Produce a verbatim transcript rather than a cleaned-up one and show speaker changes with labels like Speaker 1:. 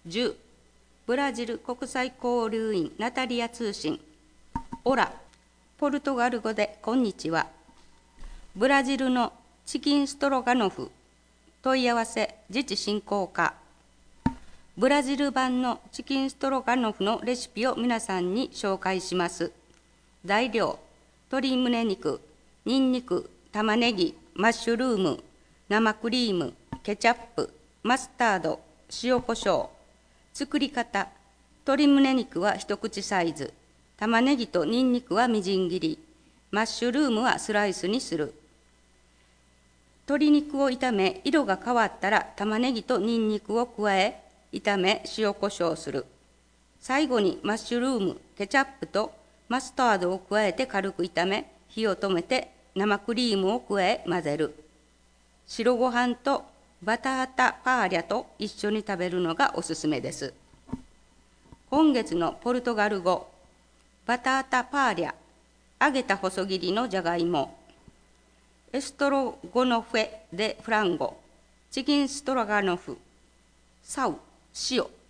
Speaker 1: じゅうブラジル国際交流員ナタリア通信。オラ、ポルトガル語でこんにちは。ブラジルのチキンストロガノフ、問い合わせ自治振興課。ブラジル版のチキンストロガノフのレシピを皆さんに紹介します。材料、鶏胸肉、にんにく、玉ねぎ、マッシュルーム、生クリーム、ケチャップ、マスタード、塩コショウ。作り方、鶏胸肉は一口サイズ、玉ねぎとにんにくはみじん切り、マッシュルームはスライスにする。鶏肉を炒め、色が変わったら玉ねぎとにんにくを加え、炒め、塩コショウする。最後にマッシュルーム、ケチャップとマスタードを加えて軽く炒め、火を止めて生クリームを加え混ぜる。白ご飯とバタータパーリャと一緒に食べるのがおすすめです。今月のポルトガル語、バタータパーリャ、揚げた細切りのじゃがいも。エストロゴノフェ・デ・フランゴ、チキンストロガノフ、サウ、塩。